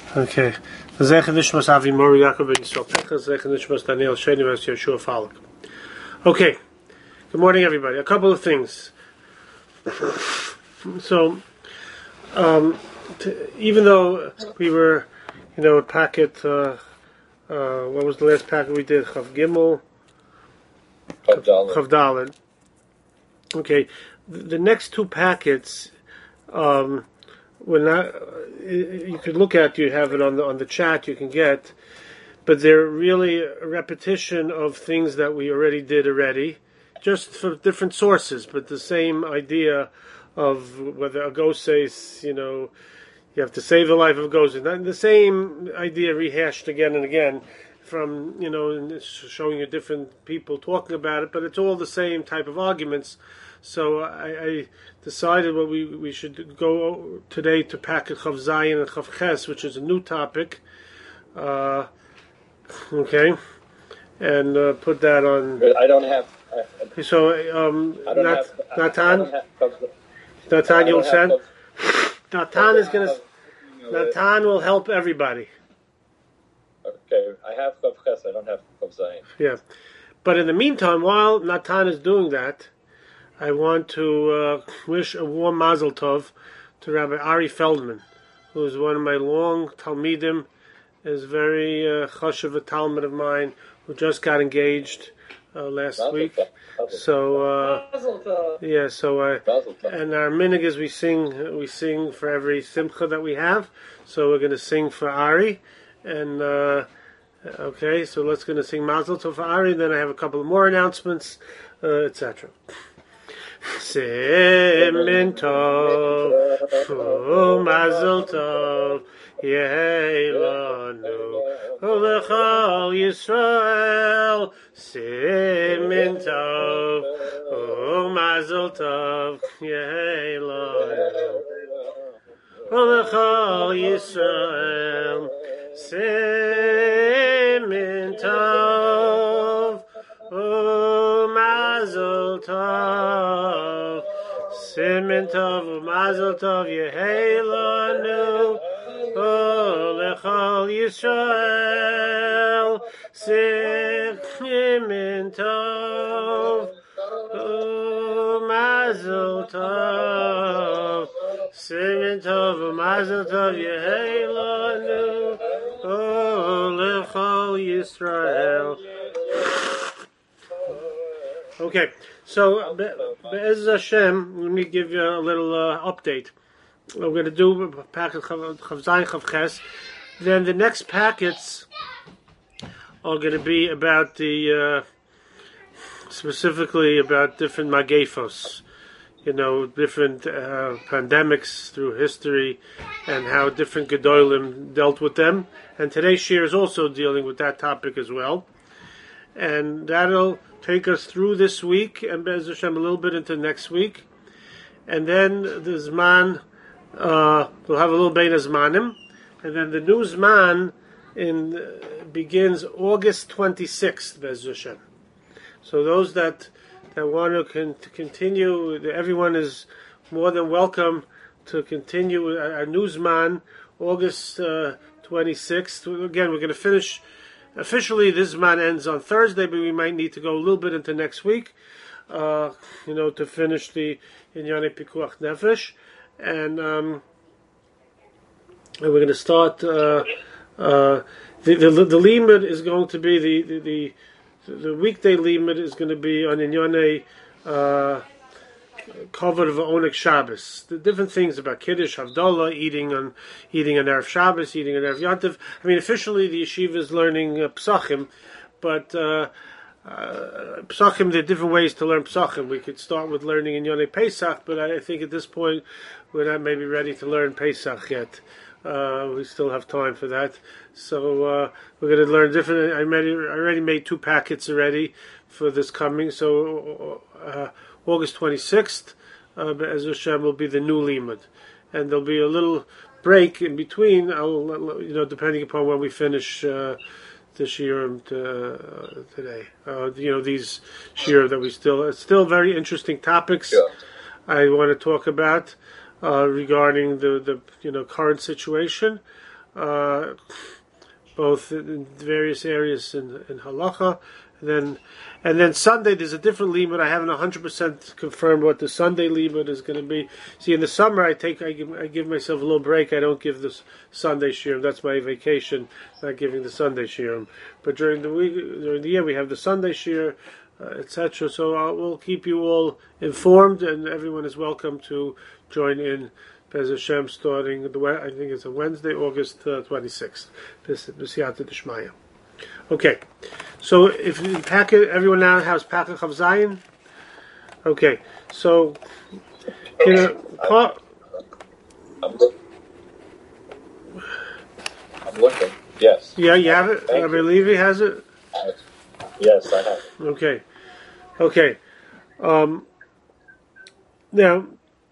Okay. Zecher Nishmas Avi Mori Yaakov Ben Yisrael Pecha. Zecher Nishmas Daniel Sheni Ves Yeshua Falak. Okay. Good morning, everybody. A couple of things. So, even though we were, a packet. What was the last packet we did? Chav Gimel. Chav Daled. Okay. The next two packets. We're not. You could look at. You have it on the chat. You can get, but they're really a repetition of things that we already did, just for different sources, but the same idea of whether a ghost says, you have to save the life of a ghost. And the same idea rehashed again and again from, showing you different people talking about it, but it's all the same type of arguments. So I decided we should go today to packet Chav Zayin and Chav Ches, which is a new topic. Okay, and put that on. I don't have. So Natan, you'll send. Natan is gonna. Natan will help everybody. Okay, I have Chav Ches. I don't have Chav Zayin. Yeah, but in the meantime, while Natan is doing that, I want to wish a warm Mazel Tov to Rabbi Ari Feldman, who is one of my long Talmidim, is very chashuv a Talmud of mine, who just got engaged last week. So and our minig is we sing for every simcha that we have. So we're going to sing for Ari, and okay, so let's going to sing Mazel Tov for Ari. Then I have a couple of more announcements, etc. Simin tov, Mazel Tov, Yehei lanu, Ulechol Yisrael. Simin tov, Mazel Tov, Yehei lanu, Ulechol Yisrael. Simin tov, Mazel Tov, Simin Tov, Mazel Tov, Yehei lanu, Lechol Yisrael. Simin Tov, Mazel Tov, Simin Tov, Mazel Tov, Yehei lanu, Lechol Yisrael. Okay, so Be'ez Hashem, let me give you a little update. We're going to do a packet Chav Zayin, Chav Ches. Then the next packets are going to be about specifically about different magefos, different pandemics through history, and how different gedolim dealt with them. And today's shir is also dealing with that topic as well. And that'll take us through this week, and Be'ez Hashem a little bit into next week. And then the Zman, we'll have a little Bein Zmanim. And then the new Zman begins August 26th, Be'ez Hashem. So those that want to continue, everyone is more than welcome to continue our new Zman, August 26th. Again, we're going to finish. Officially, this Zman ends on Thursday, but we might need to go a little bit into next week, to finish the Inyane Pikuach Nefesh. And we're going to start, the limud is going to be, the weekday limud is going to be on Inyane covered of Onik Shabbos. The different things about Kiddush, Havdalah, eating on Erev Shabbos, eating on Erev Yontif. I mean, officially the yeshiva is learning Pesachim, but Pesachim, there are different ways to learn Pesachim. We could start with learning in Yonei Pesach, but I think at this point we're not maybe ready to learn Pesach yet. We still have time for that. So we're going to learn different. I already made two packets already for this coming. So August 26th, Be'ez Hashem, will be the new limud, and there'll be a little break in between. Depending upon when we finish this shiurim today. These shiurim that it's still very interesting topics. Yeah. I want to talk about regarding the current situation. both in various areas in halacha. And then Sunday, there's a different limud. I haven't 100% confirmed what the Sunday limud is going to be. See, in the summer, I give myself a little break. I don't give this Sunday shiurim. That's my vacation, not giving the Sunday shiurim. But during the year, we have the Sunday shiur, etc. So we'll keep you all informed, and everyone is welcome to join in Bez Hashem starting I think it's a Wednesday, August 26th. This B'siyata D'Shmaya. Okay, so if you pack it, everyone now has Packah Chav Zayin. Okay, so I'm looking. Yes. Yeah, you have it. I believe he has it. Yes, I have it. Okay. Now,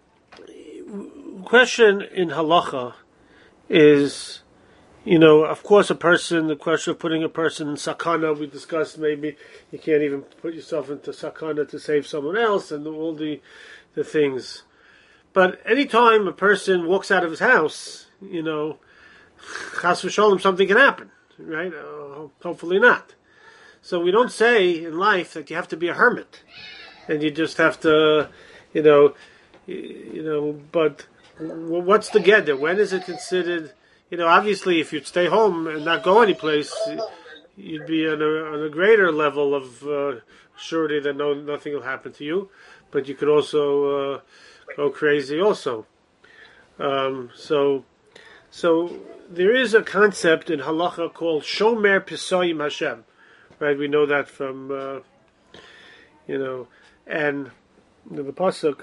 question in halacha is, of course, the question of putting a person in sakana, we discussed maybe you can't even put yourself into sakana to save someone else and all the things. But anytime a person walks out of his house, chas v'sholem, something can happen, right? Hopefully not. So we don't say in life that you have to be a hermit and you just have to, but what's the gather? When is it considered? Obviously, if you'd stay home and not go anyplace, you'd be on a greater level of surety that nothing will happen to you. But you could also go crazy. Also, so there is a concept in halacha called shomer pisoyim Hashem. Right, we know that from and the pasuk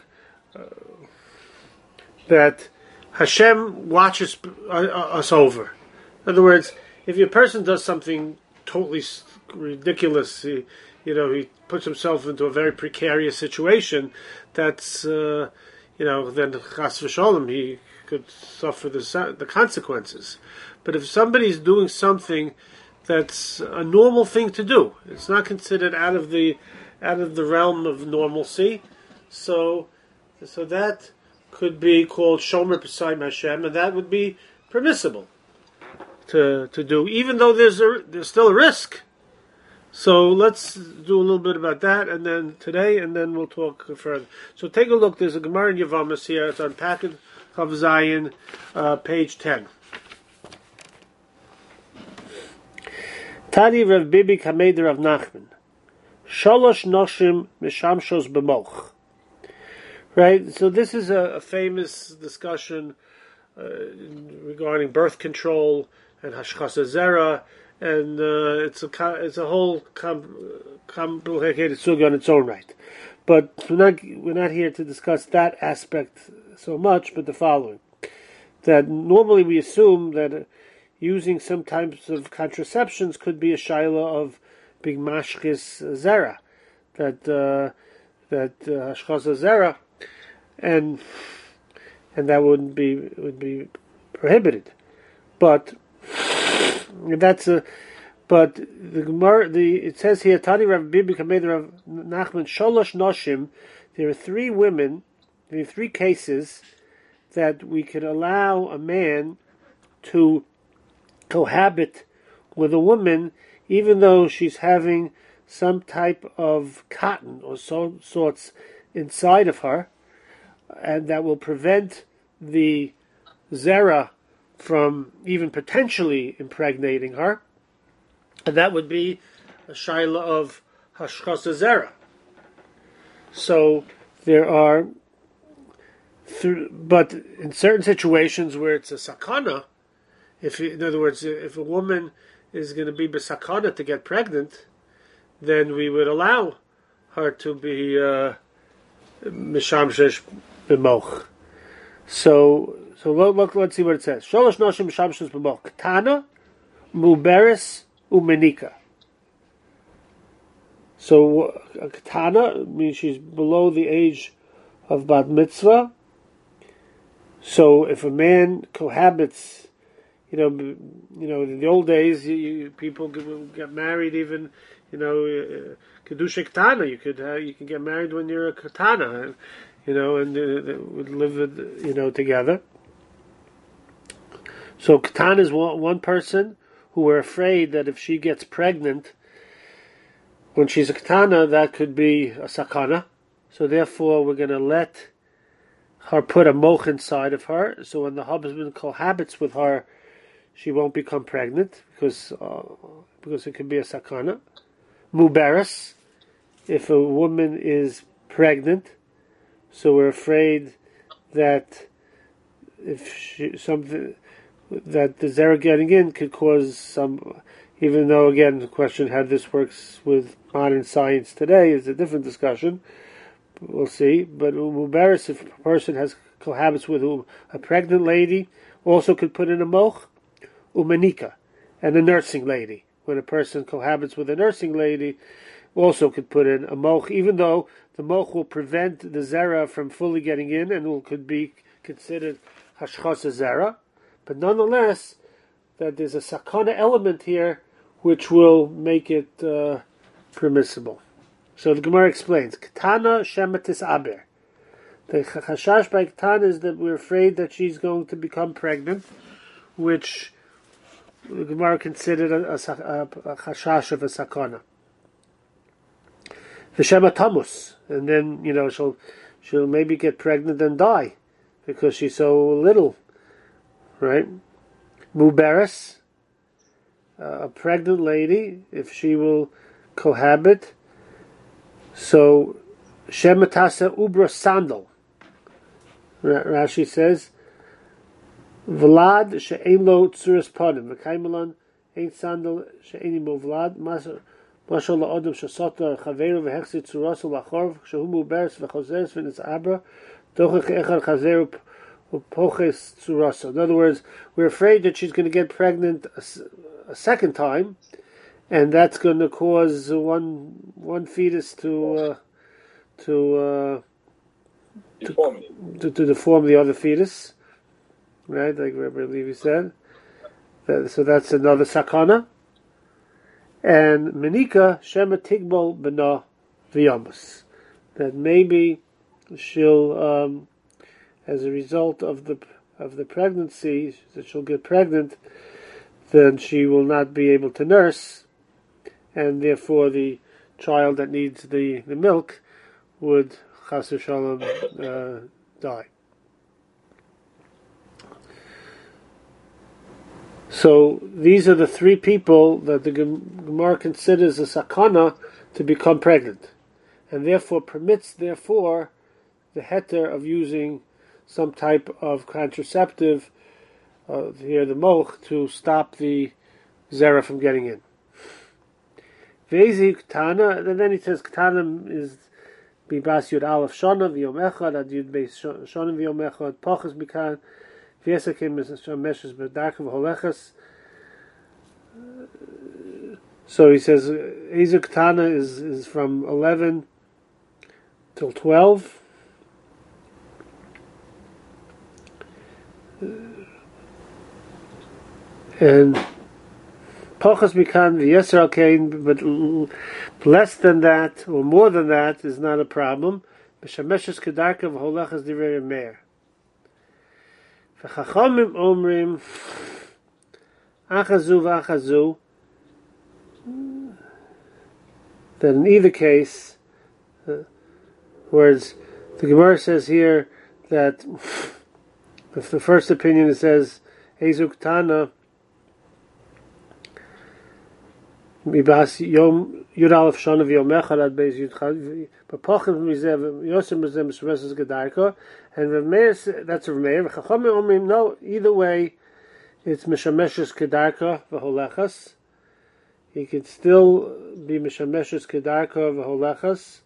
that Hashem watches us over. In other words, if a person does something totally ridiculous, he puts himself into a very precarious situation, that's, then chas v'sholem, he could suffer the consequences. But if somebody's doing something that's a normal thing to do, it's not considered out of the realm of normalcy, so that could be called Shomer Pesayim Hashem, and that would be permissible to do, even though there's still a risk. So let's do a little bit about that, and then we'll talk further. So take a look. There's a Gemara in Yavamas here. It's on Packah Chav Zayin, page 10. Tani Rav Bibi Kamed Rav Nachman. Shalosh Noshim Mishamshos B'moch. Right, so this is a famous discussion regarding birth control and hashchas zera, and it's a whole complicated sugya on its own right. But we're not here to discuss that aspect so much, but the following: that normally we assume that using some types of contraceptions could be a shaila of being mashchis zera, that hashchas zera. And that would be prohibited, but the Gemara. It says here, Tani Rav Bibi Kamed Rav Nachman Sholosh Noshim. There are three women. There are three cases that we could allow a man to cohabit with a woman, even though she's having some type of cotton or sorts inside of her, and that will prevent the zera from even potentially impregnating her, and that would be a shaila of hashchas zera. So there are, but in certain situations where it's a sakana, in other words, if a woman is going to be besakana to get pregnant, then we would allow her to be mishamshesh b'moch. So let's see what it says. Sholosh noshim mishamshesh b'moch. Katana, muberes, umenika. So a katana means she's below the age of bat mitzvah. So if a man cohabits, in the old days, people get married even, kedusha katana. You can get married when you're a katana, and would live, together. So Katan is one person who we're afraid that if she gets pregnant when she's a Ketana, that could be a sakana. So therefore we're going to let her put a moch inside of her. So when the husband cohabits with her, she won't become pregnant because it could be a sakana. Mubaris, if a woman is pregnant, so we're afraid that if that the zera getting in could cause some, even though again the question how this works with modern science today is a different discussion. We'll see. But mubaris, if a person has cohabits with a pregnant lady, also could put in a moch. Umanika, and a nursing lady. When a person cohabits with a nursing lady, also could put in a moch, even though the moch will prevent the zera from fully getting in and could be considered hashchasa zera. But nonetheless, that there's a sakana element here which will make it permissible. So the Gemara explains, Ketana shematis aber. The chashash by Ketana is that we're afraid that she's going to become pregnant, which the Gemara considered a chashash of a sakana. V'shema tamus, and then she'll maybe get pregnant and die because she's so little, right? Mubaris, a pregnant lady, if she will cohabit, so shematasa ubra sandal. Rashi says, Vlad she'ein lo tzuras panim v'kaimelan ein sandal she'ein imo vlad mashal la'odem shesota chaveru v'hechsi tzuraso la'chorv shehu muberes v'chozeres v'nis abra dochach echad chazeru u'poches tzuraso. In other words, we're afraid that she's going to get pregnant a second time, and that's going to cause one fetus to deform the other fetus. Right, like Rabbi Levi said. So that's another sakana. And Menika Shema Tigbol B'na V'yamus. That maybe she'll, as a result of the pregnancy, that she'll get pregnant, then she will not be able to nurse, and therefore the child that needs the milk would chas v'shalom die. So these are the three people that the Gemara considers a sakana to become pregnant, and therefore permits the heter of using some type of contraceptive, here the moch, to stop the zera from getting in. V'ezi Ketana, and then he says Ketana is bibas yud aleph shana v'yom echad ad yud beis shana v'yom echad pachas mikan. So he says Ezer Ketana is from 11 till 12. And Pachas Mikan v'Yeser al Kain, but less than that or more than that is not a problem. B'Shameshes Kedarka v'Holachas Divrei Meir. Chachamim omrim achazu v'achazu. That in either case, whereas the Gemara says here that if the first opinion it says Ezu Ketana mibas yom yud aleph shana v'yom echad ad beis yud chad b'pachim mizeh yosem mizeh m'shemeshes gedarka. And Rav Meir, that's Rav Meir. Chachamim omrim, no, either way, it's mishameshes kedarka v'holechas. He could still be mishameshes kedarka v'holechas.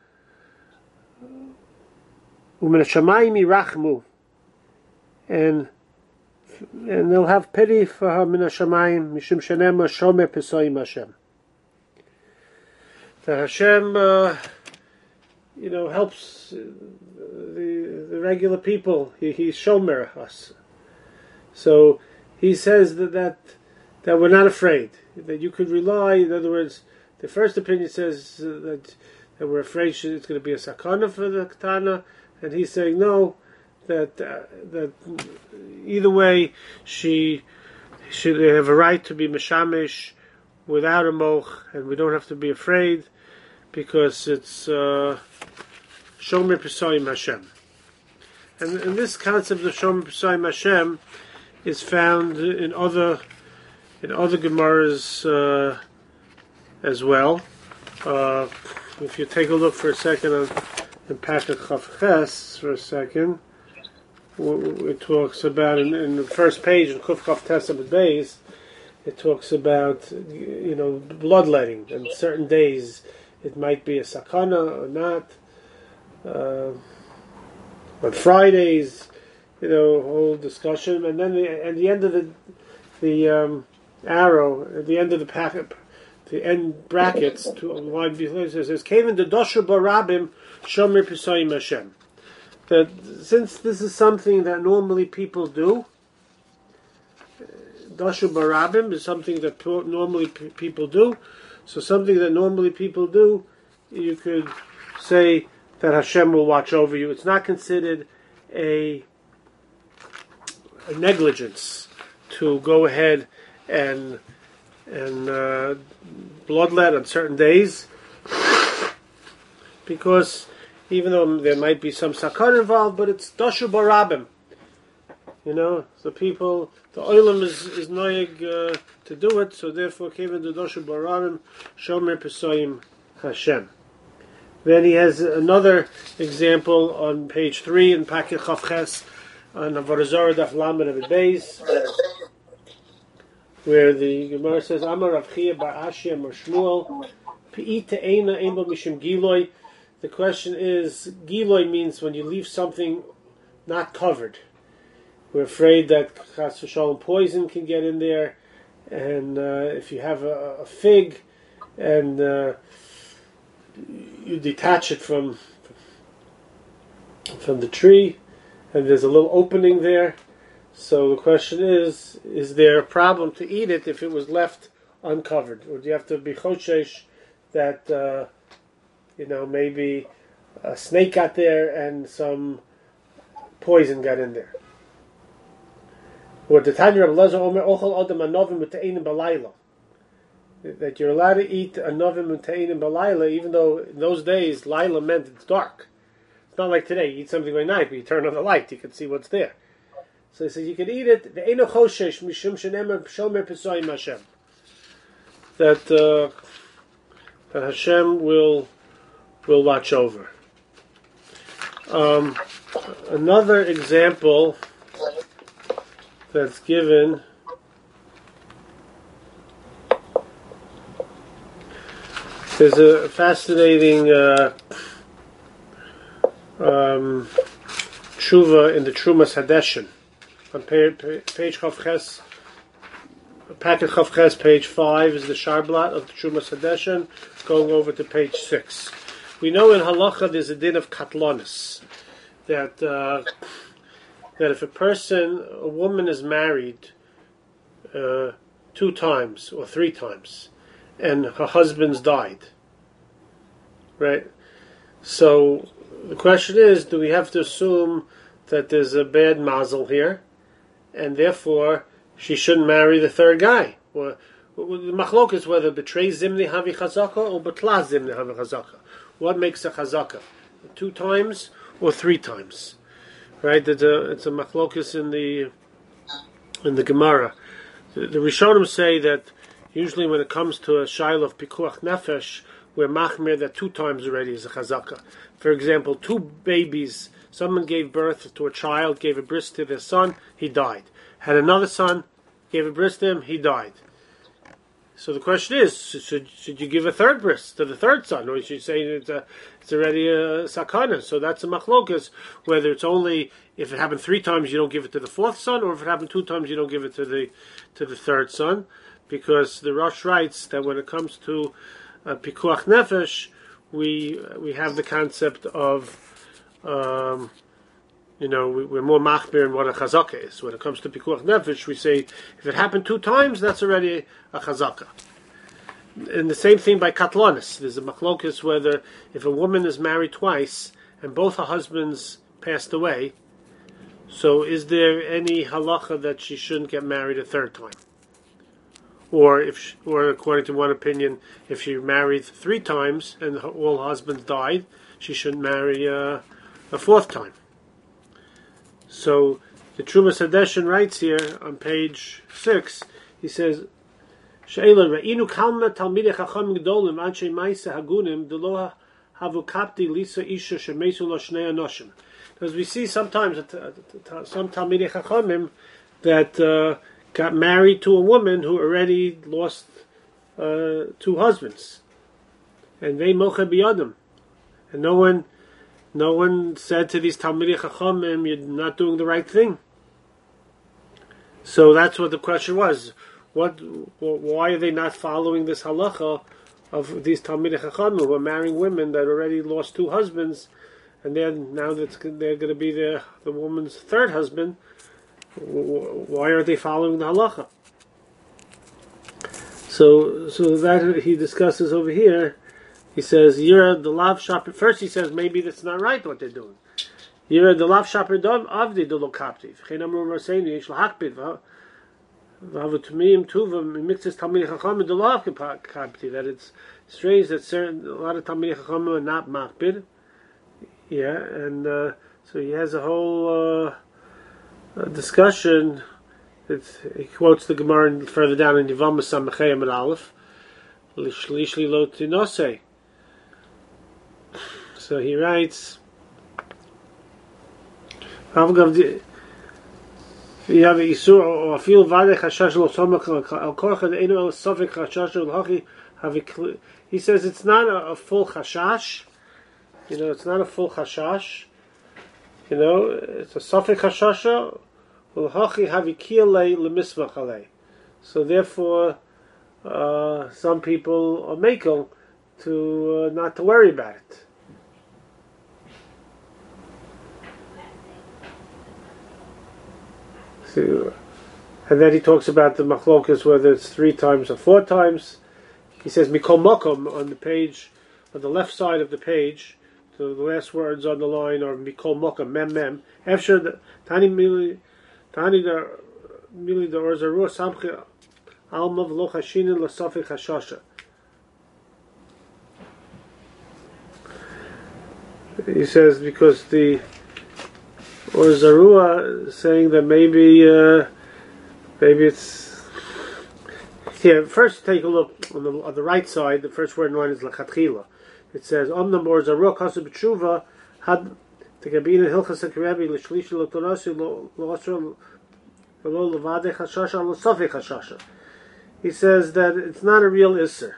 U'min hashamayim yirachmu, and they'll have pity for her min hashamayim mishum shenem shomer pesoim Hashem. That Hashem, helps the regular people. He's shomer us. So he says that we're not afraid, that you could rely. In other words, the first opinion says that we're afraid it's going to be a sakana for the Ketana, and he's saying no, that either way they have a right to be mishamish without a moch, and we don't have to be afraid because it's Shomer Pesayim Hashem. And this concept of Shomer Pesayim Hashem is found in other Gemaras as well. If you take a look for a second in Paket Chav Ches for a second, it talks about in the first page in Kuf Chav Tes Amud Beis, it talks about bloodletting, and certain days it might be a sakana or not. On Fridays, whole discussion, and then at the end of the arrow, at the end of the packet, the end brackets to line below, it says, "Kaven the dosher barabim shomer pesayim Hashem." That since this is something that normally people do, dosher barabim is something that normally people do. So something that normally people do, you could say that Hashem will watch over you. It's not considered a negligence to go ahead and bloodlet on certain days, because even though there might be some sakar involved, but it's doshu barabim. The people, the oilam is noyeg to do it, so therefore keven the doshu barabim shomer pesayim Hashem. Then he has another example on page 3 in Paket Chav Ches on Avodah Zarah Daf Lamed Amud Beis, where the Gemara says, "Amar Rav Chia bar Ashi Amar Shmuel, Pi'ita Eina Ein Bo Mishum Giloi." The question is, Giloi means when you leave something not covered. We're afraid that Chas v'Shalom poison can get in there, and if you have a fig and you detach it from the tree, and there's a little opening there. So the question is there a problem to eat it if it was left uncovered? Or do you have to be choshesh that, maybe a snake got there and some poison got in there? Or the Tanya of Lezer Omer, Ochel Adam Anovim Uteinim Balayla. That you're allowed to eat a novim uteinim balayla, even though in those days Laila meant it's dark. It's not like today. You eat something by night, but you turn on the light, you can see what's there. So he says you can eat it. The eino choshesh mishum shenemer shomer pesayim Hashem. That Hashem will watch over. Another example that's given. There's a fascinating tshuva in the Trumas Hadeshin on page Chav Ches, Paket Chav Ches, page 5 is the Sharblat of the Trumas Hadeshin, going over to page 6. We know in Halacha there's a din of katlonis, that if a woman is married 2 times or 3 times, and her husband's died, right? So the question is, do we have to assume that there's a bad mazel here, and therefore she shouldn't marry the third guy? Or the machlok is whether betrei zimni havi chazaka or betla zimni havi chazaka. What makes a chazaka? 2 times or 3 times, right? It's a machlokus in the Gemara. The Rishonim say that usually when it comes to a shaila of pikuach nefesh, we're machmir that 2 times already is a chazaka. For example, 2 babies, someone gave birth to a child, gave a bris to their son, he died. Had another son, gave a bris to him, he died. So the question is, should you give a third bris to the third son, or should you say it's already a sakana? So that's a machlokas, whether it's only if it happened 3 times you don't give it to the 4th son, or if it happened 2 times you don't give it to the 3rd son. Because the Rosh writes that when it comes to pikuach nefesh, we have the concept of we're more machmir in what a chazaka is. When it comes to pikuach nefesh, we say if it happened 2 times, that's already a chazaka. And the same thing by katlonis. There's a machlokus whether if a woman is married twice and both her husbands passed away, So is there any halacha that she shouldn't get married a third time? Or or according to one opinion, if she married 3 times and all husbands died, she shouldn't marry a fourth time. So the Trumas Hadeshin writes here on page 6, he says, She'ela re'inu kalma talmidei chachamim gedolim anshe ma'aseh hagunim delo havu kapti lisa isha shemesu lo shnei anoshim. Because we see sometimes some talmidei chachamim that got married to a woman who already lost 2 husbands, and they moche biyadim, and no one said to these talmidei chachamim, "You're not doing the right thing." So that's what the question was. Why are they not following this halacha of these talmidei chachamim who are marrying women that already lost 2 husbands, and then now that they're going to be the woman's 3rd husband? Why are they following the halacha? So that he discusses over here. He says, "Yira the lav shaper." First, he says maybe that's not right what they're doing. Yira the lav shaper dom avdi do lo kaptiv. Chenamru marseinu yesh lahakpid v'avutumim tuva mixes talmidei chachamim do lo kaptiv. That it's strange that a lot of talmidei chachamim are not makpid. Yeah, and so he has a whole discussion. He quotes the Gemara further down in Yevamos Samachayim and Aleph, Lishli lo tinose. So he writes, you have isur or feel vade chashash lo somach al korcha de'enu el sofik chashash l'hachi havi. He says it's not a full chashash. It's not a full chashash. It's a sofik chashasha. So therefore, some people are makel to not to worry about it. So, and then he talks about the machlokas, whether it's 3 times or 4 times. He says mikol makom on the page, on the left side of the page. So the last words on the line are mikol makom mem mem. After the tani mili. Tani the mili the orzaru samchi alma v'lo chashinin l'safik hashasha. He says because the orzarua is saying that maybe it's here. First, take a look on the right side. The first word in line is lachatchila. It says omnam orzarua kasu b'tshuva had. He says that it's not a real isser.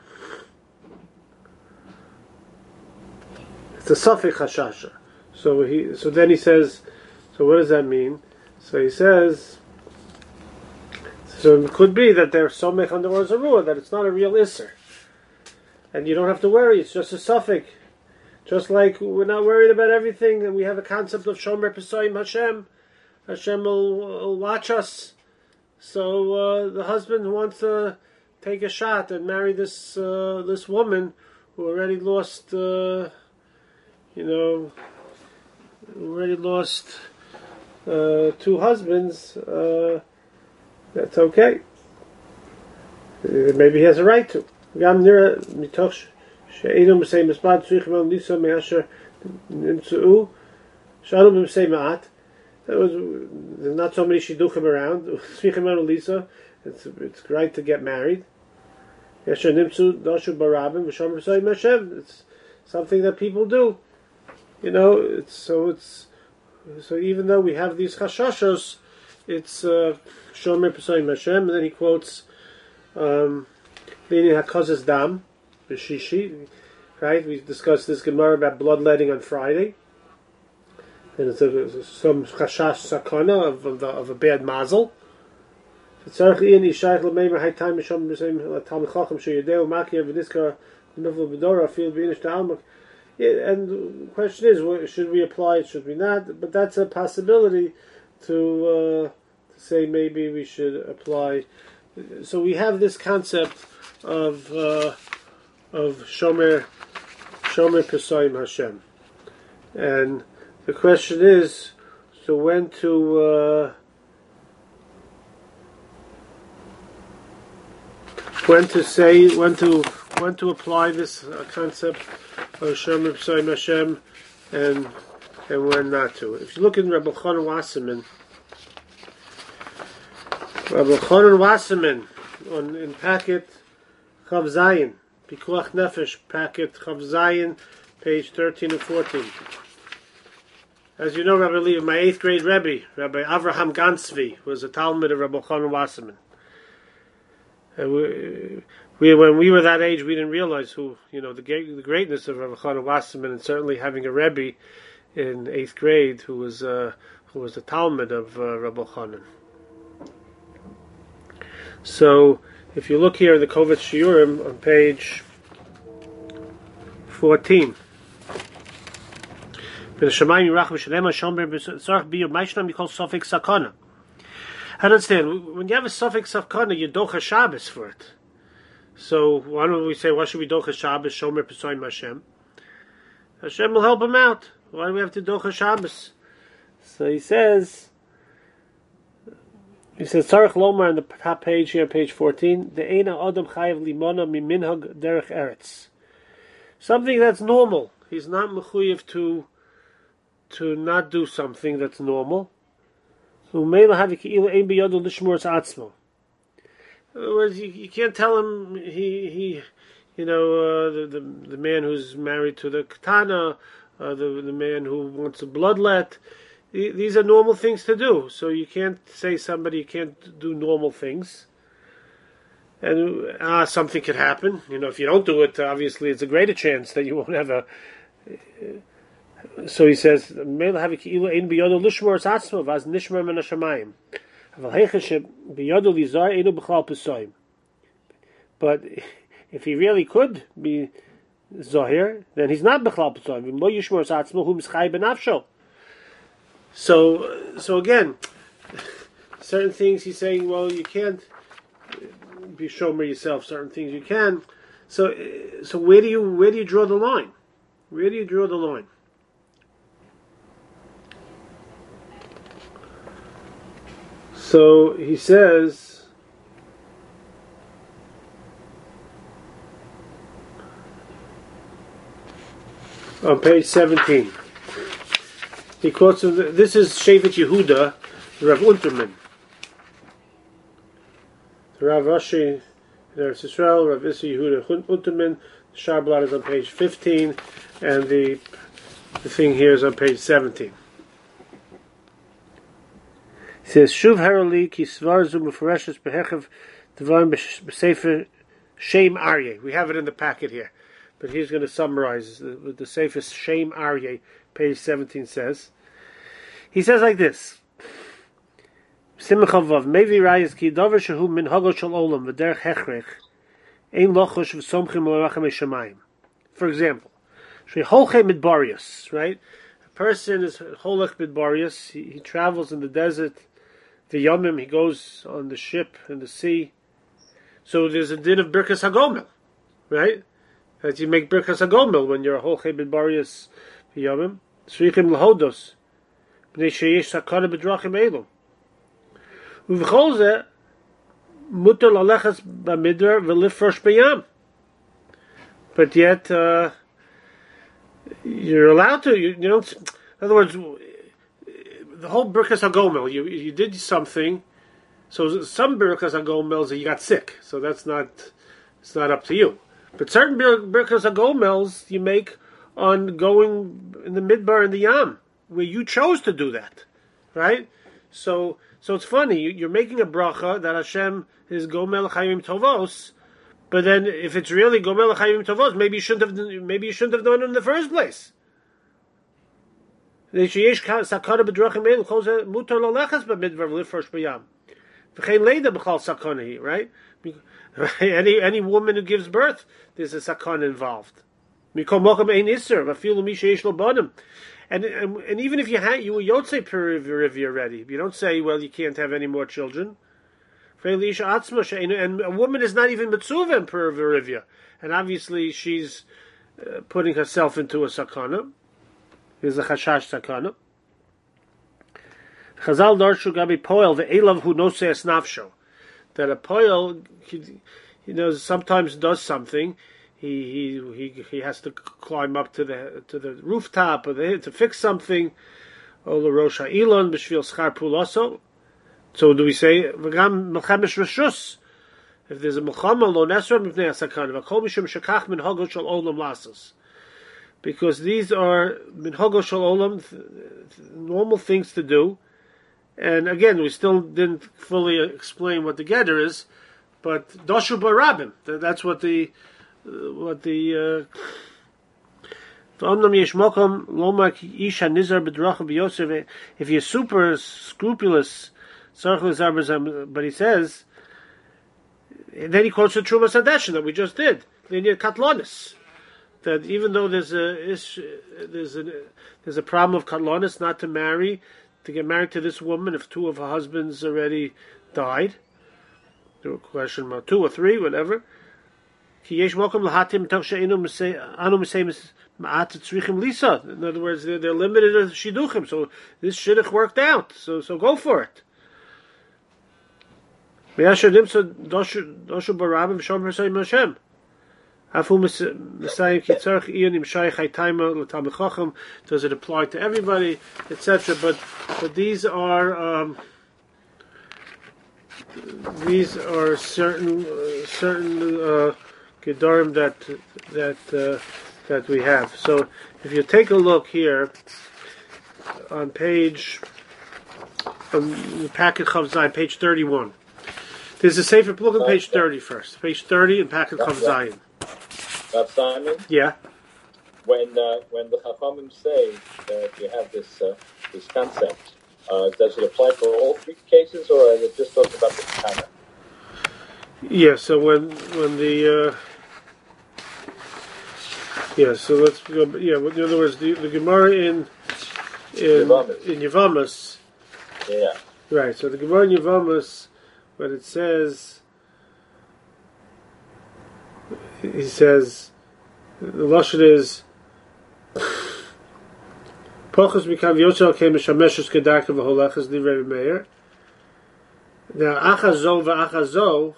It's a safek hashasha. So then he says, so what does that mean? So he says, so it could be that they're somech on the Orzarua, that it's not a real isser. And you don't have to worry, it's just a safek. Just like we're not worried about everything, and we have a concept of Shomer Pesayim Hashem. Hashem will watch us. So the husband wants to take a shot and marry this woman who already lost, already lost 2 husbands. That's okay. Maybe he has a right to. There's not so many shidduchim around. It's great to get married. It's something that people do. So even though we have these chashashos, it's shomer pesayim Hashem. And then he quotes Lini Hakazas Dam. Shishi, right? We discussed this Gemara about bloodletting on Friday, and it's some chashash sakana of a bad mazel. And the question is, should we apply it? Should we not? But that's a possibility to say maybe we should apply. So we have this concept of Shomer Pesayim Hashem, and the question is, So when to apply this concept of Shomer B'Soim Hashem, and when not to. If you look in Rabbi Chanan Wasserman in packet Chav Zayin, Pikuach Nefesh, packet Chav Zayin, page 13 and 14. As you know, Rabbi Levi, my 8th grade Rebbe, Rabbi Avraham Gansvi, was a Talmud of Rabbi Chanan Wasserman. And when we were that age, we didn't realize the greatness of Rabbi Chanan Wasserman, and certainly having a Rebbe in 8th grade who was the Talmud of Rabbi Chanan. So, if you look here in the Kovetz Shiurim on page 14, I understand, when you have a suffix sakana, you docha Shabbos for it. So why don't we say, why should we docha Shabbos, Shomer B'Soim Hashem? Hashem will help him out. Why do we have to docha Shabbos? So he says, Tzarech Lomar on the top page here, page 14, the Eina Adam Chayav Limona Miminhag Derech Eretz. Something that's normal. He's not mechuyev to not do something that's normal. In other words, you can't tell him the man who's married to the katana, the man who wants a bloodlet. These are normal things to do. So you can't say somebody can't do normal things. And something could happen. If you don't do it, obviously it's a greater chance that you won't have a. So he says, but if he really could be Zohir, then he's not B'chlal P'soim. So again, certain things he's saying, well, you can't be Shomer yourself, certain things you can. So where do you draw the line? Where do you draw the line? So he says, on page 17, he quotes, this is Shevet Yehuda, Rav Unterman. Rav Rashi, Eretz Yisrael, Rav Issa Yehuda Unterman. The Sharblad is on page 15, and the thing here is on page 17. He says, Shuv Harali ki svarzu mufareshes behechav devarim b'sefer Shem Aryeh. We have it in the packet here, but he's going to summarize the sefer Shem Aryeh, page 17 says. He says like this: Simchavav mevi rayis ki davar shehu min hago shel olam v'derech hechrech ein lochosh v'somchim l'rachem eshamayim. For example, shei holchei midbarius, right? A person is holech midbarius. He travels in the desert. The Yomim, he goes on the ship in the sea. So there's a din of Birkas HaGomel, right? That you make Birkas HaGomel when you're a Holchei B'Barius the Yomim. Shrichim L'hodos. B'nei sheyesh sakana b'drachim elu. Uv'chol zeh, muter lalechas b'midbar v'lifrosh b'yam. But yet, you're allowed to, you don't, in other words, the whole Birkas HaGomel, you did something, so some Birkas HaGomels you got sick, so it's not up to you. But certain Birkas HaGomels you make on going in the Midbar and the Yam, where you chose to do that, right? So it's funny, you're making a bracha that Hashem is Gomel Chayim Tovos, but then if it's really Gomel Chayim Tovos, maybe you shouldn't have done it in the first place. Any woman who gives birth, there's a sakana involved. And even if you were yotzei perivir already, you don't say, well, you can't have any more children. And a woman is not even mitzuvah perivir, and obviously she's putting herself into a sakana. Is a chashash sakana. Chazal darshu gabi poel ve'elav hu noseas nafsho. That a poel, sometimes does something. He has to climb up to the rooftop to fix something. Ola rosh ha'ilon b'shvil schar puloso. So do we say v'gam melchamesh reshus? If there's a melchama lo nesra mipnei asakana v'kol mishum shekach minhago shel olam lasos. Because these are minhago shel olam, normal things to do. And again, we still didn't fully explain what the getter is, but doshu barabim. That's what the if you're super scrupulous, but he says, and then he quotes the Trumas Hadeshin that we just did, Katlonis, that even though there's a problem of Katlonis, not to get married to this woman if two of her husbands already died. There were question about 2 or 3, whatever. In other words, they're limited to shiduchim, so this shidduch worked out. So go for it. Does it apply to everybody, etc.? But these are certain gedarim that we have. So if you take a look here on the packet Chav Zayin, page 31. There's a sefer. Look at page 30 first. Page 30 in packet Chav Zayin. Rav Simon? Yeah. When the Chachamim say that you have this concept, does it apply for all 3 cases, or is it just talking about the Ketana? Yeah. So when the so let's go. Yeah. In other words, the Gemara in Yevamos. Yeah. Right. So the Gemara in Yevamos, when it says, he says, the lashon is Pochus Mikav Yotzal came Meshameshus Kedarka v'Holachas Divrei Meir. Now Achazo v'Achazo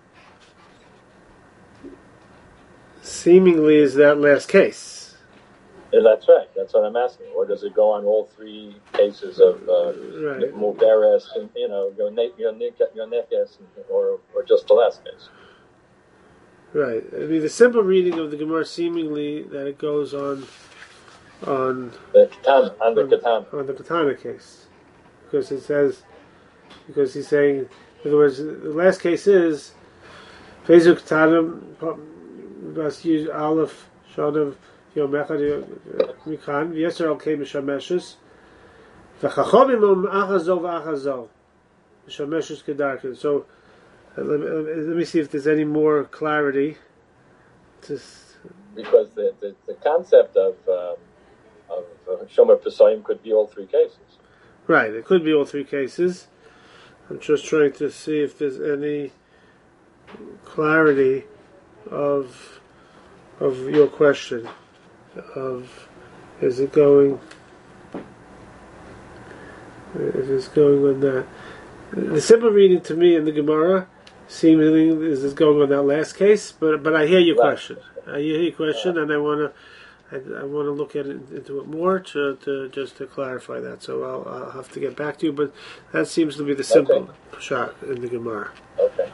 seemingly is that last case. Yeah, that's right. That's what I'm asking. Or does it go on all 3 cases of Muberes and your Nefes, or just the last case? Right. I mean, the simple reading of the Gemara seemingly that it goes on the Ketana case, because he's saying, in other words, the last case is Fezu Ketana must use Aleph Shodav Yom Echad Mikan V'Yeser Al Kei Mishameshus V'Chachomim Achazo V'Achazo Mishameshus Kedarkin. So let me see if there's any more clarity. Because the concept of Shomer Pesayim could be all 3 cases. Right, it could be all 3 cases. I'm just trying to see if there's any clarity of your question. Is it going on that? The simple reading to me in the Gemara seemingly is going on that last case, but I hear your question. And I want to look at it into it more to clarify that. So I'll have to get back to you, but that seems to be the simple shot in the Gemara. Okay.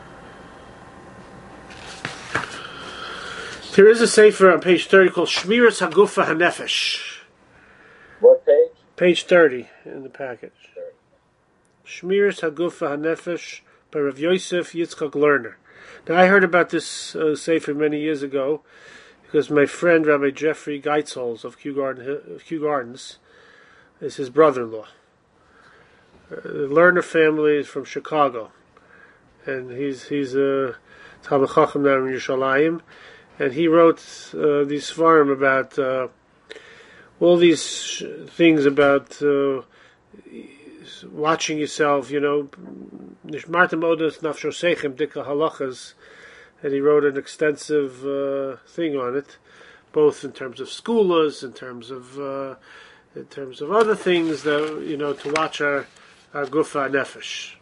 There is a sefer on page 30 called Shmiras Hagufa Hanefesh. What page? Page 30 in the package. Shmiras Hagufa Hanefesh by Rav Yosef Yitzchak Lerner. Now I heard about this sefer many years ago because my friend Rabbi Jeffrey Geitzols of Kew Gardens is his brother-in-law. The Lerner family is from Chicago, and he's a Talmid Chacham now in Yerushalayim. And he wrote these svarim about all these things about watching yourself, Nishmartem Odas Nafsho Seichem Dika Halachas, and he wrote an extensive thing on it, both in terms of skulas, in terms of in terms of other things that, to watch our gufa nefesh.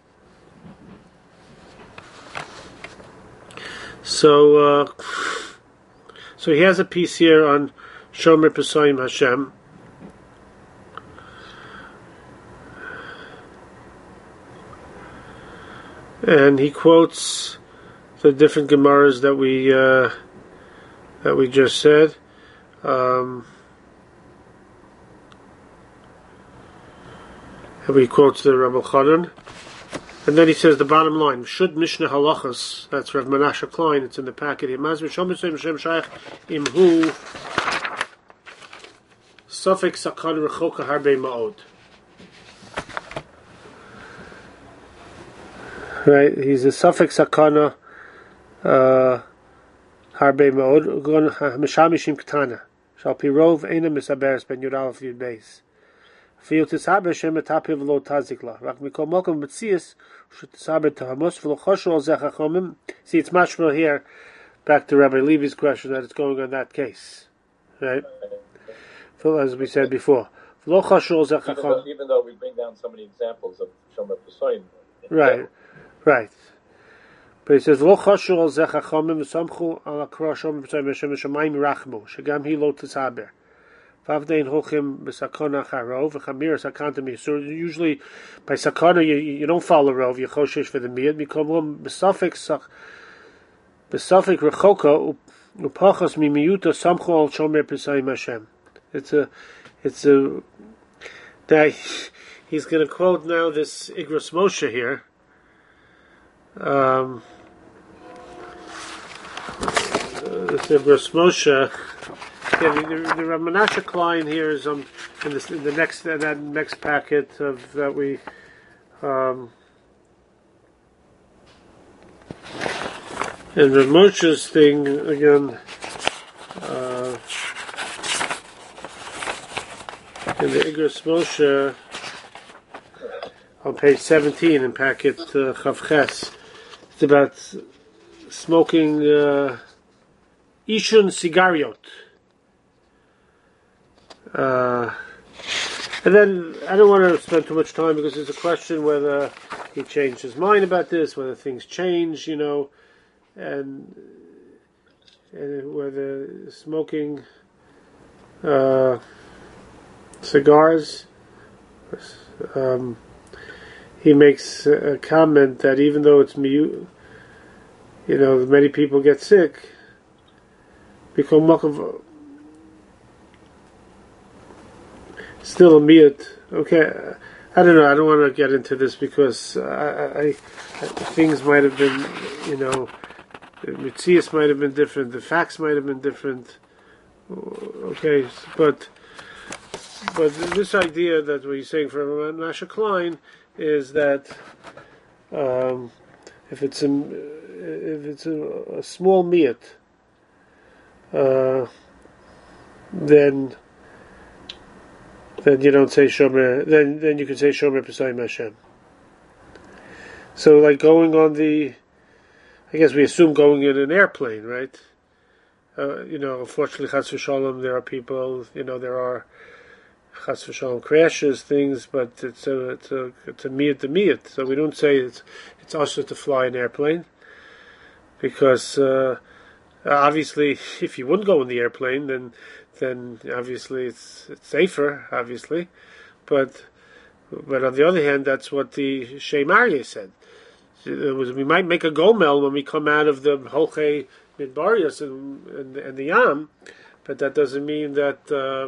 So he has a piece here on Shomer Pesayim Hashem. And he quotes the different Gemaras that we just said. And he quotes the Rebbe Chanan. And then he says the bottom line, Should Mishnah Halachas, that's Rav Menashe Klein, it's in the packet here. Mazmir Shomer Pesayim Hashem Shaykh Imhu Safek Sakan Rechoka Harbe Ma'od. Right, he's a Safek Sakana Harbe Ma'od Mishamishim Ketana Shal Pirov Eina Misaberes Ben Yud Aleph Yud Beis Fiyot Tisaber Shem Etapiv Lo Tazikla Rak Mikol Mokom B'tzias Shut Tisaber Tahamos V'lo Choshu Al Zech HaChomim. See, it's mashma here, back to Rabbi Levi's question, that it's going on that case, right? As we said before, V'lo Choshu Al Zech HaChomim. Even though we bring down so many examples of Shomer Pesayim. Right. But he says, Lo Choshu Al Zech HaChomim V'samchu Al Akra Shomer Pesayim Hashem V'shamayim Rachmu Shegam Hi Lo Tisaber. So usually by sakana you don't follow rov, you choshesh for the miyad. Become besafik rechoka upachas mimiyuta samcho al shomer pesayim Hashem. It's a. Now he's going to quote now this Igros Moshe here. This Igros Moshe. Yeah, the Rav Menashe Klein here is in the next packet of that we and Rav Moshe's thing again in the Igros Moshe on page 17 in packet Chavches. It's about smoking Ishun Sigariot. And then I don't want to spend too much time because it's a question whether he changed his mind about this, whether things change, and whether smoking cigars. He makes a comment that even though it's many people get sick, become still a miyut. Okay, I don't know. I don't want to get into this because I things might have been, the mitzias might have been different, the facts might have been different. Okay, but this idea that we're saying from Menashe Klein is that if it's a small miyut, then you don't say Shomer. Then you can say Shomer Pesayim Hashem. So, like going on I guess we assume going in an airplane, right? Unfortunately, Chas v'Shalom, there are people. There are Chas v'Shalom crashes, things, but it's a miyut. So we don't say it's also to fly an airplane, because obviously, if you wouldn't go in the airplane, then obviously it's safer, obviously, but on the other hand, that's what the Shem Aryeh said. We might make a gomel when we come out of the Holchei Midbarius and the Yam, but that doesn't mean that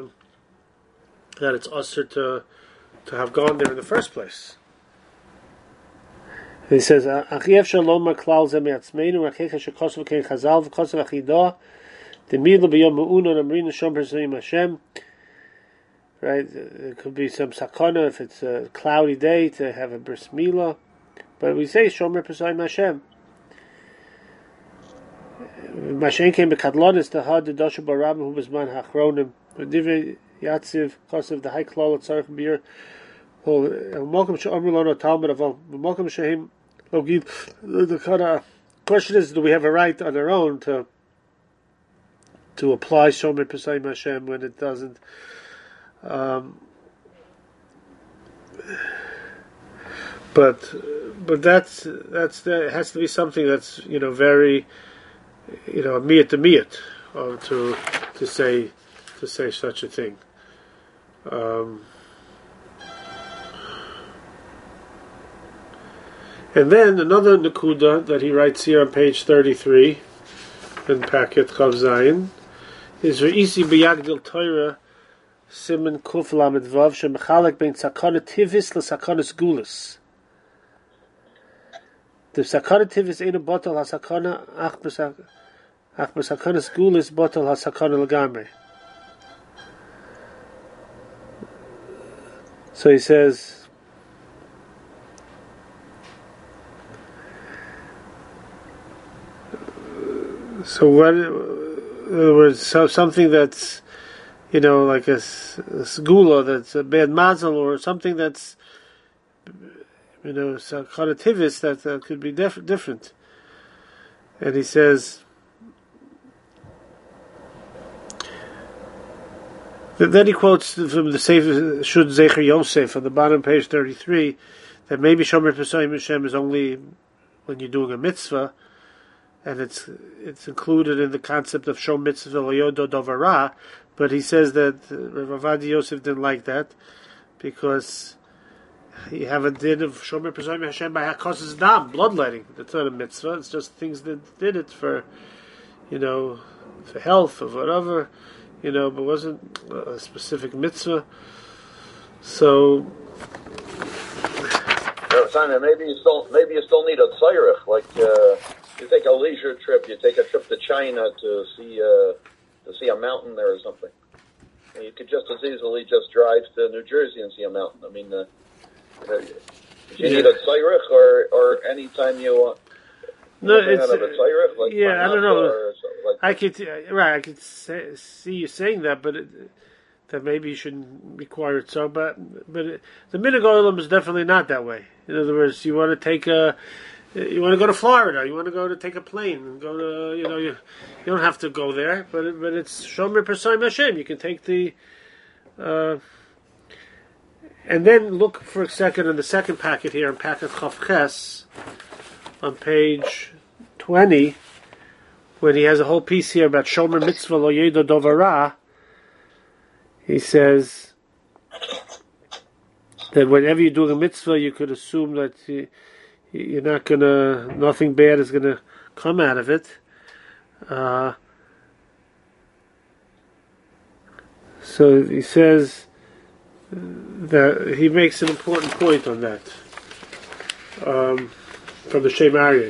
it's usher to have gone there in the first place. He says, "Achiev shalom maklal ze me'atzmeinu, rakecha shekosav kein chazal v'kosav achidah." The middle b'yom ma'unon amrin shomer pesayim Hashem. Right, it could be some sakana if it's a cloudy day to have a bris milah, but we say shomer pesayim Hashem. Mashen came bekadlonis the had the dosha barabim who was man hachronim. Divrei Yatziv kosav the high klal tzarich beer. Malcolm she'amru lano talmud aval Malcolm she'him logid. The kind of question is, do we have a right on our own to apply Shomer Pesayim Hashem when it doesn't? but that has to be something that's very miyat to miyat, to say such a thing. And then another nekuda that he writes here on page 33 in Packet Chav Zayin is Re'isi b'yagdil Torah Siman Kuf Lamed Vav shemechalek bein sakana tivis l'sakana sgulis. The sakana tivis ain't a bottle hasakana ach b'sakana sgulis bottle hasakana l'gamre. So he says, so what? In other words, something that's like a sgula, that's a bad mazel, or something that's sakharativis that could be different. And he says, then he quotes from the Sefer Shud Zecher Yosef on the bottom page 33 that maybe Shomer Pesayim Hashem is only when you're doing a mitzvah, and it's included in the concept of Shom Mitzvah Loyodo Dovara, but he says that Rav Ovadia Yosef didn't like that because you have a din of Shomer Pesayim Hashem by Hakos's Dam, bloodletting. That's not a mitzvah, it's just things that did it for health or whatever, but wasn't a specific mitzvah. So Simon, maybe you still need a tzairich, like you take a leisure trip, you take a trip to China to see a mountain there or something. And you could just as easily just drive to New Jersey and see a mountain. I mean, you need a tzairich, or anytime you want. No, it's a tzairich, like I don't know. I could see you saying that, but that maybe you shouldn't require it. So, but the minhag olam is definitely not that way. In other words, you want to go to Florida, you want to take a plane and go to, you don't have to go there, but it's Shomer Pesayim Hashem. You can take the, and then look for a second in the second packet here, in Packet Chav Ches, on page 20, when he has a whole piece here about Shomer Mitzvah Lo Yedo Dovara. He says that whenever you're doing a mitzvah, you could assume that you're not nothing bad is gonna come out of it. So he says that he makes an important point on that from the Shem Aryeh.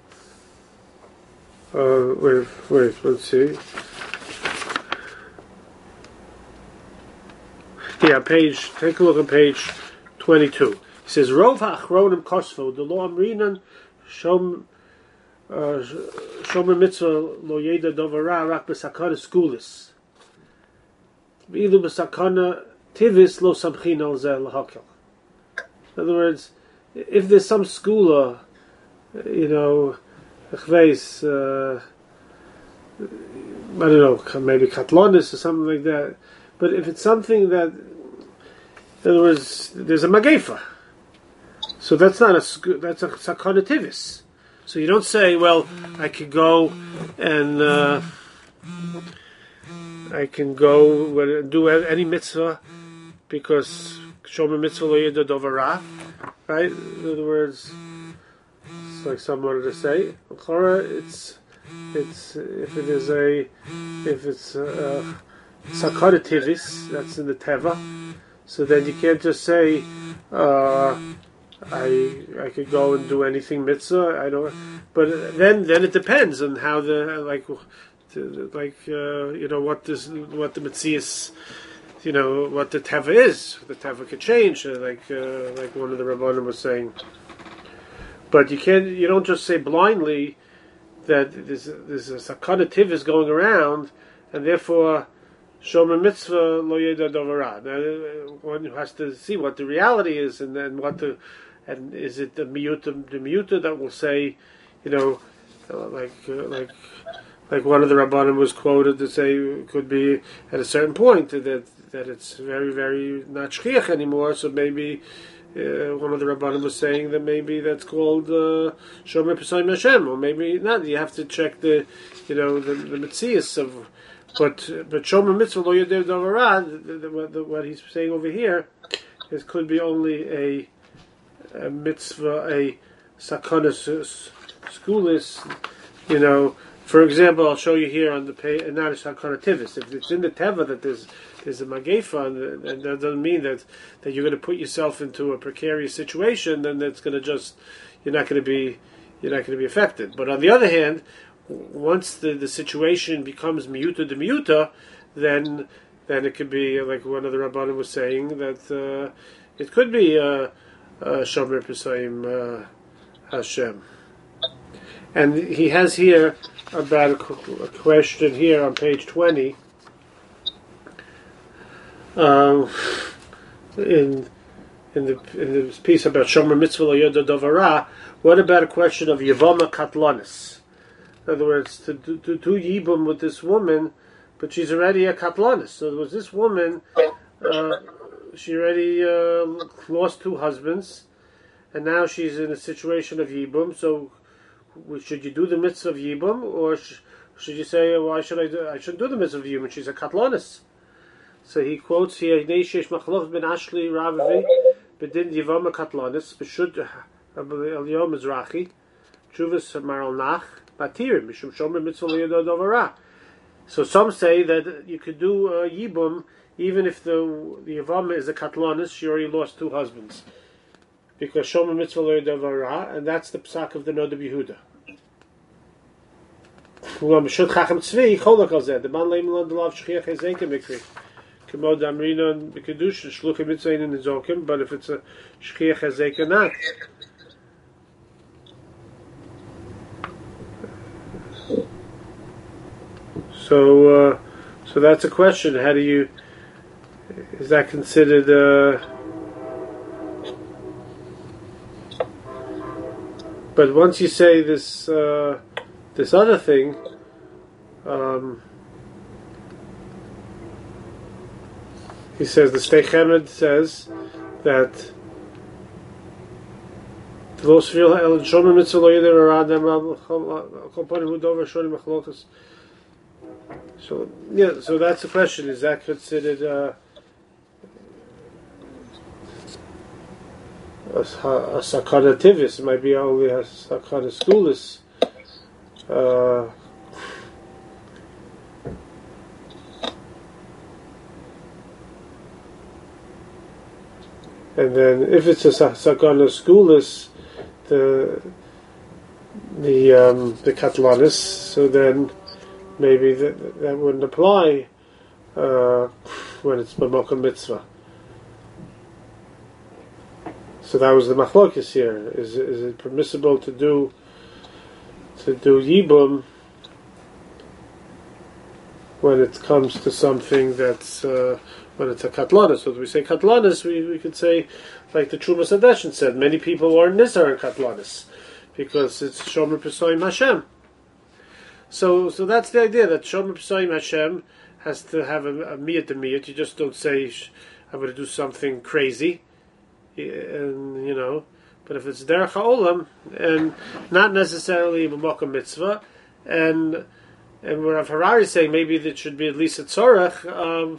Wait, let's see. Yeah, take a look at page 22. He says, Rov ha'achronim kosfo, the law amrinan, shomer mitzvah lo yeda dovara rak b'sakana skulis. V'ilu b'sakana tivis lo samchin al zeh l'hakel. In other words, if there's some skula, chveis, I don't know, maybe katlonis or something like that, but if it's something that, in other words, there's a magefa, so that's not that's a sakana tivis. So you don't say, well, I could go and I can go and do any mitzvah because shomer mitzvah lo yeda dovara, right? In other words, it's like someone wanted to say, it's if it's sakana tivis, that's in the teva. So then you can't just say, I could go and do anything mitzvah. I don't. But then it depends on how the what the mitzias, what the teva is. The teva could change, like one of the Rabbanim was saying. But you don't just say blindly that there's a sakana tivis going around, and therefore shomer mitzvah lo yeda dovara. Now one has to see what the reality is, and then and is it the miyuta that will say, like one of the Rabbanim was quoted to say it could be at a certain point that it's very, very not shchiach anymore. So maybe one of the Rabbanim was saying that maybe that's called Shomer Pesayim Hashem, or maybe not. You have to check the Metzias of. But Shomer Mitzvah Lo Yodev Davarah, what he's saying over here, is could be only a mitzvah, a sakonis schoolis. For example, I'll show you here on the page, not a sakana tivis. If it's in the teva that there's a magefa, and that doesn't mean that you're going to put yourself into a precarious situation, then that's going to you're not going to be affected. But on the other hand, once the situation becomes miyuta de miyuta, then it could be like one of the Rabbanim was saying that it could be Shomer Pesayim Hashem. And he has here about a question here on page 20 in the piece about Shomer Mitzvah Lo Yoda Dovara. What about a question of Yevama Katlanis? In other words, to do Yibum with this woman, but she's already a Katlanis. So there was this woman, she already lost 2 husbands, and now she's in a situation of Yibum. So should you do the mitzvah of Yibum, or should you say, why should I shouldn't do the mitzvah of Yibum? She's a Katlanis. So he quotes here, Neishesh Machlov ben Ashli Ravi Bedin Yevama Katlanis B'Shud Eliyom Mizrachi Chuvas Maral Nach Batirim Mishum Shomer Mitzvah Lo Dovara. So some say that you could do Yibum even if the Yevama is a Katlanis, she already lost 2 husbands, because Shomer Mitzvah Lo Dovara, and that's the psak of the Noda Yehuda. Mishud Chacham Tzvi Cholak Alzeh the man Leimelon Delav Shchiach Hezeke Mikri. But if it's a shchiach hazeka not. So that's a question. How do you? Is that considered? But once you say this other thing. He says the Shtei Chemed says that so that's the question. Is that considered a sakana tivis? It might be only a sakana schoolis. And then, if it's a sakana schoolis, the katlanis, so then maybe that wouldn't apply when it's b'makom mitzvah. So that was the machlokes here. Is it permissible to do yibum when it comes to something that's when it's a katlanis? So if we say katlanis, we could say, like the Trumas Hadeshin said, many people are nizar in katlanis because it's Shomer Pesayim Hashem. So that's the idea, that Shomer Pesayim Hashem has to have a miyat to miyat. You just don't say I'm going to do something crazy, and But if it's derech ha'olam and not necessarily b'makom mitzvah, and where Rav Harari is saying maybe that should be at least a tzorech.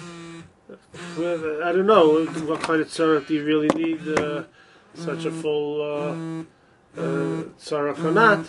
I don't know what kind of tzorech do you really need, such a full tzorech or not.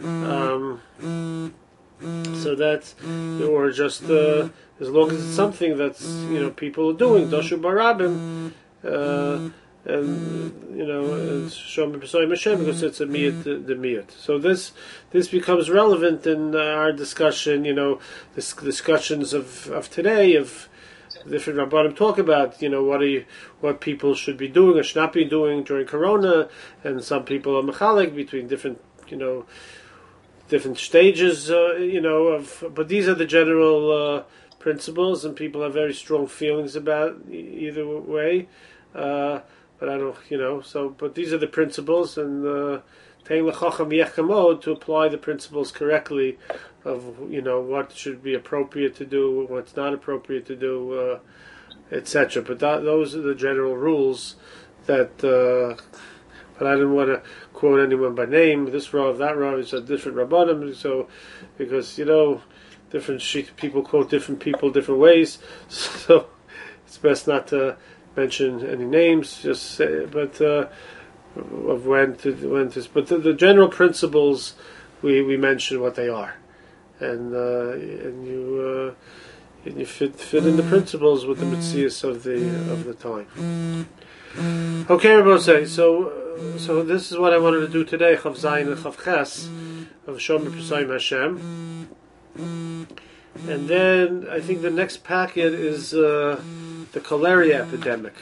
So that's, or just as long as it's something that's people are doing dashu barabim, and it's Shomer Pesayim Hashem because it's a miyat the miyat. So this becomes relevant in our discussion. The discussions of today of different Rabbanim talk about what people should be doing or should not be doing during Corona, and some people are mechalek between different different stages but these are the general principles, and people have very strong feelings about either way. But I don't, but these are the principles, and Tein L'Chacham Yechemod, to apply the principles correctly of, what should be appropriate to do, what's not appropriate to do, etc. But those are the general rules that, but I didn't want to quote anyone by name. This Rav, that Rav is a different Rabbanim, so because different people quote different people different ways, so it's best not to mention any names. Just say, but of when to. But the general principles we mention what they are, and you fit in the principles with the mitzias of the time. Okay, Rabbi, so this is what I wanted to do today. Chav Zayin and Chav Ches of Shomer Pesayim Hashem, and then I think the next packet is the cholera epidemic,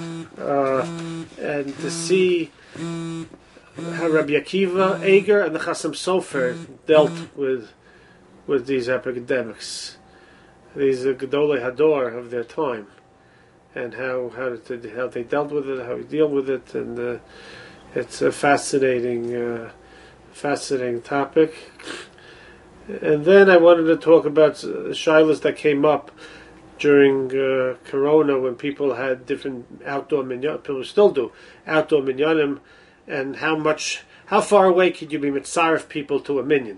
and to see how Rabbi Akiva Eger and the Chasam Sofer dealt with these epidemics. These are Gedolei Hador of their time, and how they dealt with it, how we deal with it, and it's a fascinating topic. And then I wanted to talk about shilas that came up during Corona when people had different outdoor minyanim. People still do outdoor minyanim, and how far away could you be mitzaref people to a minyan?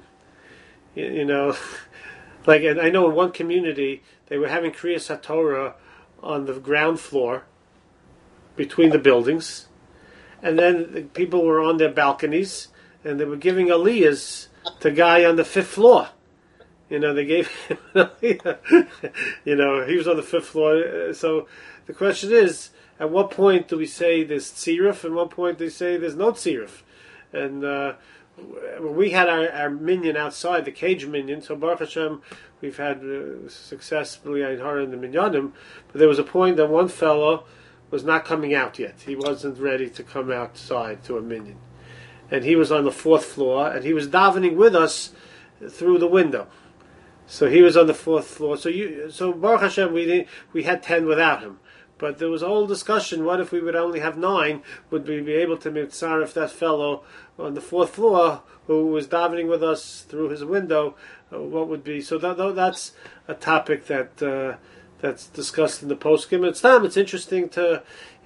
Like, and I know in one community they were having Kriyas HaTorah on the ground floor between the buildings, and then the people were on their balconies and they were giving aliyahs to guy on the 5th floor. They gave him an aliyah. He was on the 5th floor. So the question is, at what point do we say there's tziruf, and what point do we say there's no tziruf? And we had our minyan outside, the cage minyan, so Baruch Hashem, we've had successfully Einhar in the minyanim, but there was a point that one fellow was not coming out yet. He wasn't ready to come outside to a minyan. And he was on the 4th floor, and he was davening with us through the window. So he was on the 4th floor. So Baruch Hashem, we had 10 without him. But there was a whole discussion, what if we would only have 9? Would we be able to mitzaref that fellow on the 4th floor who was davening with us through his window? What would be? So that's a topic that's discussed in the poskim. It's interesting to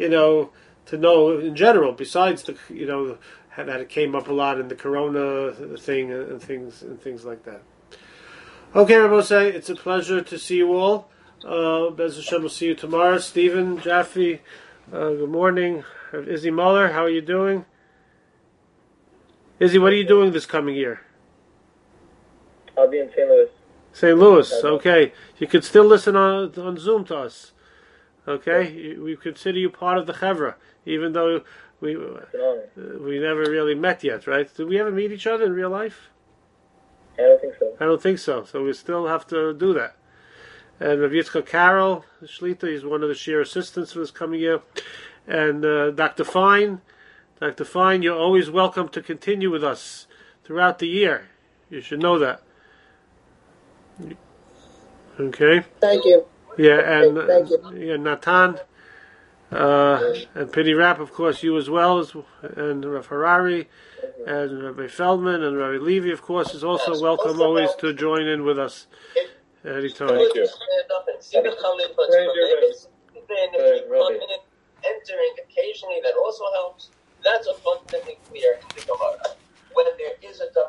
know in general, besides that it came up a lot in the Corona thing and things like that. Okay, Rabbi, it's a pleasure to see you all. Bez Hashem, we'll see you tomorrow. Stephen, Jaffe, good morning. Izzy Muller, how are you doing? Izzy, what are you doing this coming year? I'll be in St. Louis. St. Louis, okay. You could still listen on Zoom to us. Okay? We consider you part of the Chevra, even though we never really met yet, right? Did we ever meet each other in real life? I don't think so. I don't think so. So we still have to do that. And Rav Yitzchak Carroll, the Shlita, he's one of the Shir assistants for this coming year. And Dr. Fine, you're always welcome to continue with us throughout the year. You should know that. Okay? Thank you. Yeah, and Thank you. Natan, and Penny Rapp, of course, you as well, and Rav Harari, and Rabbi Feldman, and Rabbi Levy, of course, is also welcome always to join in with us anytime. Thank you. Entering occasionally, that also helps. That's abundantly clear in the Gemara. When there is a